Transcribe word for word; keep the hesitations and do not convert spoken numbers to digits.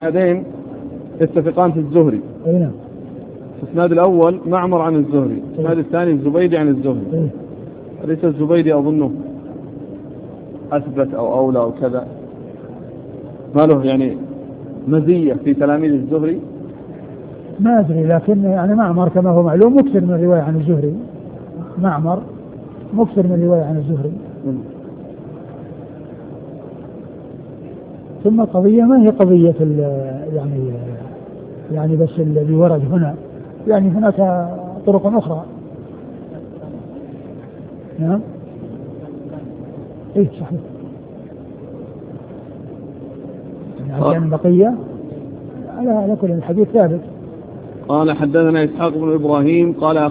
هذين يتفقان في الزهري. اي نعم. الاسناد الاول معمر عن الزهري، الاسناد الثاني الزبيدي عن الزهري. إيه؟ ليس الزبيدي اظنه اثبت او اولى او كذا، ما له يعني مزيه في تلاميذ الزهري؟ ما ادري، لكن يعني معمر كما هو معلوم مكثر من الروايه عن الزهري. معمر مكثر من الروايه عن الزهري. م. ثم القضيه ما هي قضيه يعني يعني بس الذي ورد هنا، يعني هناك طرق اخرى. نعم. ايه صحيح. يعني عشان بقيه على على كل الحديث ثابت. قال حدثنا إسحاق بن إبراهيم قال